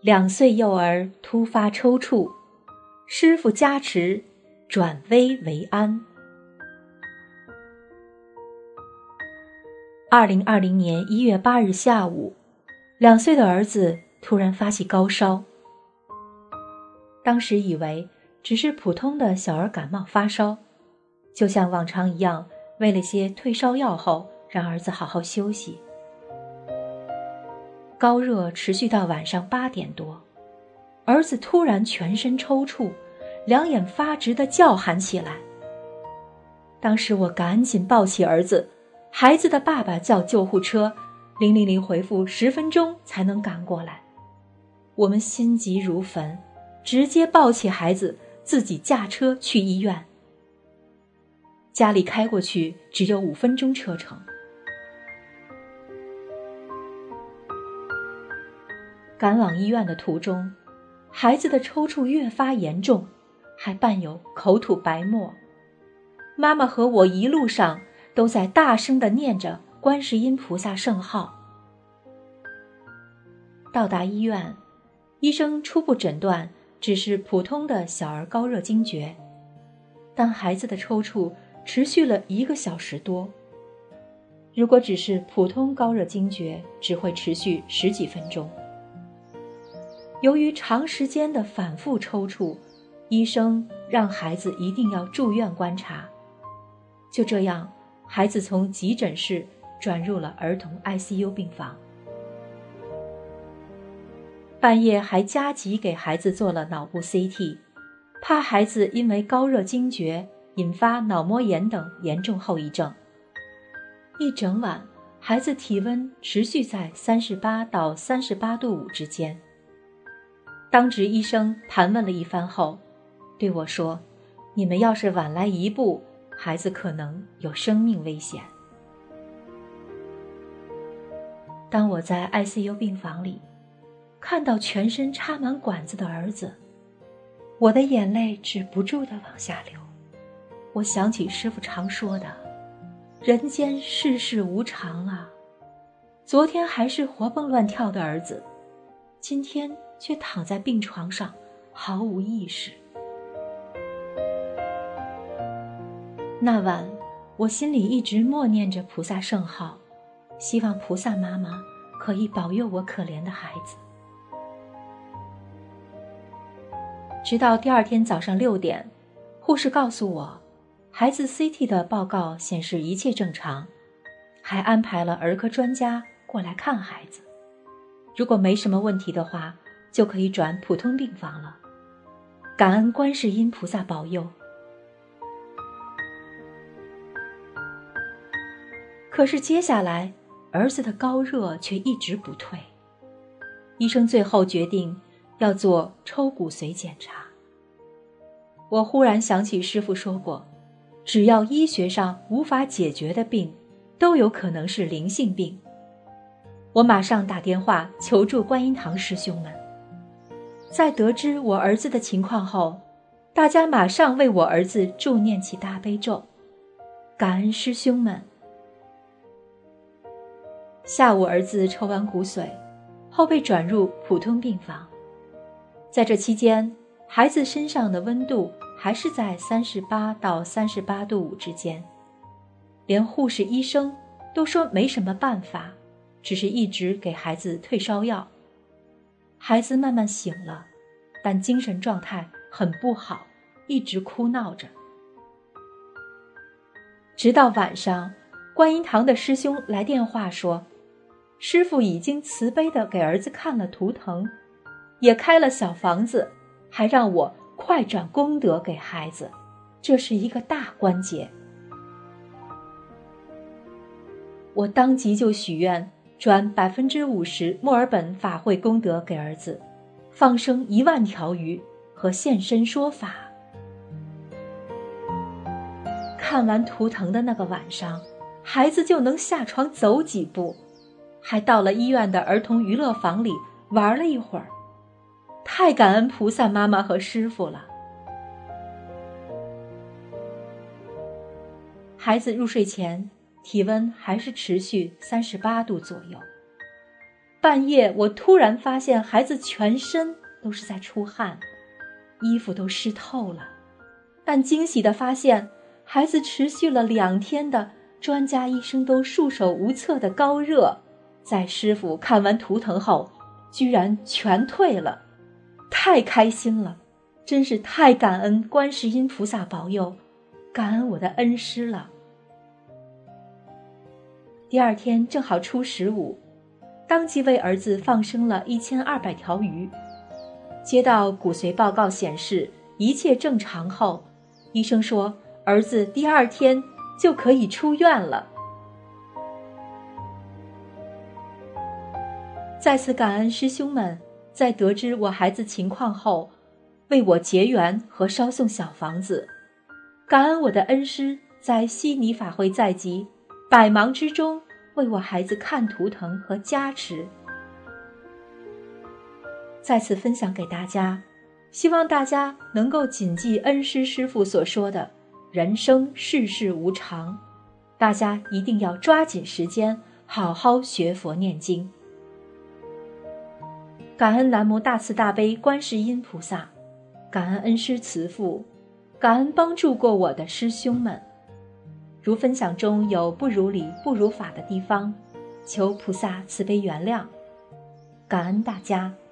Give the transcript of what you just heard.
2岁幼儿突发抽搐，师傅加持，转危为安。2020年1月8日下午，2岁的儿子突然发起高烧。当时以为只是普通的小儿感冒发烧，就像往常一样，喂了些退烧药后，让儿子好好休息。高热持续到晚上8点多，儿子突然全身抽搐，两眼发直地叫喊起来。当时我赶紧抱起儿子，孩子的爸爸叫救护车，000回复10分钟才能赶过来。我们心急如焚，直接抱起孩子，自己驾车去医院。家里开过去只有5分钟车程。赶往医院的途中，孩子的抽搐越发严重，还伴有口吐白沫。妈妈和我一路上都在大声地念着观世音菩萨圣号。到达医院，医生初步诊断只是普通的小儿高热惊厥，但孩子的抽搐持续了1个小时多。如果只是普通高热惊厥，只会持续10几分钟。由于长时间的反复抽搐，医生让孩子一定要住院观察。就这样，孩子从急诊室转入了儿童 ICU 病房。半夜还加急给孩子做了脑部 CT， 怕孩子因为高热惊厥引发脑膜炎等严重后遗症。一整晚，孩子体温持续在38到38度5之间。当值医生盘问了一番后，对我说：“你们要是晚来1步，孩子可能有生命危险。”当我在 ICU 病房里看到全身插满管子的儿子，我的眼泪止不住地往下流。我想起师父常说的，人间世事无常啊，昨天还是活蹦乱跳的儿子，今天却躺在病床上毫无意识。那晚我心里一直默念着菩萨圣号，希望菩萨妈妈可以保佑我可怜的孩子。直到第2天早上6点，护士告诉我，孩子 CT 的报告显示一切正常，还安排了儿科专家过来看孩子。如果没什么问题的话，就可以转普通病房了。感恩观世音菩萨保佑。可是接下来，儿子的高热却一直不退。医生最后决定要做抽骨髓检查。我忽然想起师父说过，只要医学上无法解决的病，都有可能是灵性病。我马上打电话求助观音堂师兄们。在得知我儿子的情况后，大家马上为我儿子助念起大悲咒，感恩师兄们。下午儿子抽完骨髓后被转入普通病房，在这期间，孩子身上的温度还是在38到38度5之间，连护士医生都说没什么办法，只是一直给孩子退烧药。孩子慢慢醒了，但精神状态很不好，一直哭闹着。直到晚上，观音堂的师兄来电话说，师父已经慈悲地给儿子看了图腾，也开了小房子，还让我快转功德给孩子，这是一个大关节。我当即就许愿转50%墨尔本法会功德给儿子，放生1万条鱼和现身说法。看完图腾的那个晚上，孩子就能下床走几步，还到了医院的儿童娱乐房里玩了一会儿。太感恩菩萨妈妈和师父了。孩子入睡前体温还是持续38度左右， 半夜我突然发现孩子全身都是在出汗，衣服都湿透了，但惊喜地发现孩子持续了2天的专家医生都束手无策的高热，在师傅看完图腾后居然全退了，太开心了，真是太感恩观世音菩萨保佑，感恩我的恩师了。第2天正好初15，当即为儿子放生了1200条鱼。接到骨髓报告显示一切正常后，医生说儿子第2天就可以出院了。再次感恩师兄们在得知我孩子情况后为我结缘和烧送小房子，感恩我的恩师在悉尼法会在即，百忙之中为我孩子看图腾和加持。再次分享给大家，希望大家能够谨记恩师师父所说的人生世事无常，大家一定要抓紧时间好好学佛念经。感恩南无大慈大悲观世音菩萨，感恩恩师慈父，感恩帮助过我的师兄们。如分享中有不如理不如法的地方，求菩萨慈悲原谅，感恩大家。